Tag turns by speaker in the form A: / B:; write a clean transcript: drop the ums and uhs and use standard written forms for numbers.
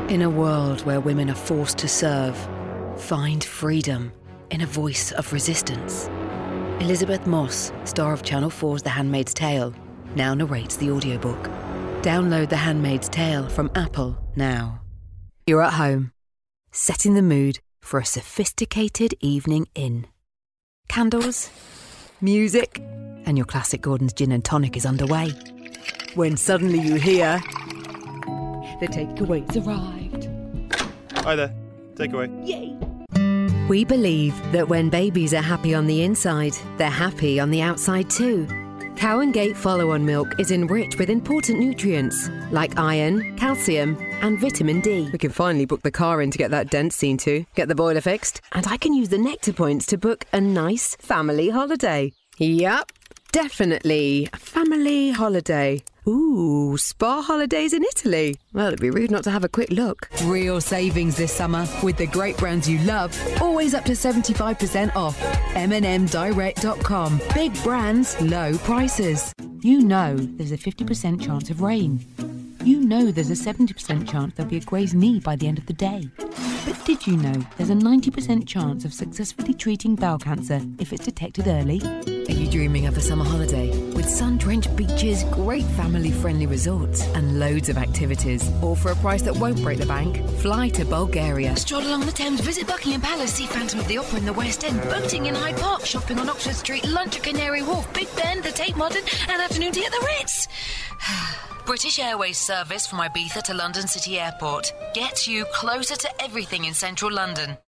A: In a world where women are forced to serve, find freedom in a voice of resistance. Elizabeth Moss, star of Channel 4's The Handmaid's Tale, now narrates the audiobook. Download The Handmaid's Tale from Apple now. You're at home, setting the mood for a sophisticated evening in. Candles, music, and your classic Gordon's gin and tonic is underway. When suddenly you hear, the takeaway's arrived.
B: Hi there. Takeaway.
A: Yay! We believe that when babies are happy on the inside, they're happy on the outside too. Cow and Gate follow-on milk is enriched with important nutrients like iron, calcium, and vitamin D. We can finally book the car in to get that dent seen to, get the boiler fixed, and I can use the Nectar points to book a nice family holiday. Yup, definitely a family holiday. Ooh, spa holidays in Italy. Well, it'd be rude not to have a quick look.
C: Real savings this summer with the great brands you love. Always up to 75% off. MNMDirect.com. Big brands, low prices. You know there's a 50% chance of rain. You know there's a 70% chance there'll be a grazed knee by the end of the day. But did you know there's a 90% chance of successfully treating bowel cancer if it's detected early?
A: Are you dreaming of a summer holiday with sun-drenched beaches, great family-friendly resorts, and loads of activities, all for a price that won't break the bank? Fly to Bulgaria.
D: Stroll along the Thames, visit Buckingham Palace, see Phantom of the Opera in the West End, boating in Hyde Park, shopping on Oxford Street, lunch at Canary Wharf, Big Ben, the Tate Modern, and afternoon tea at the Ritz. British Airways service from Ibiza to London City Airport gets you closer to everything in central London.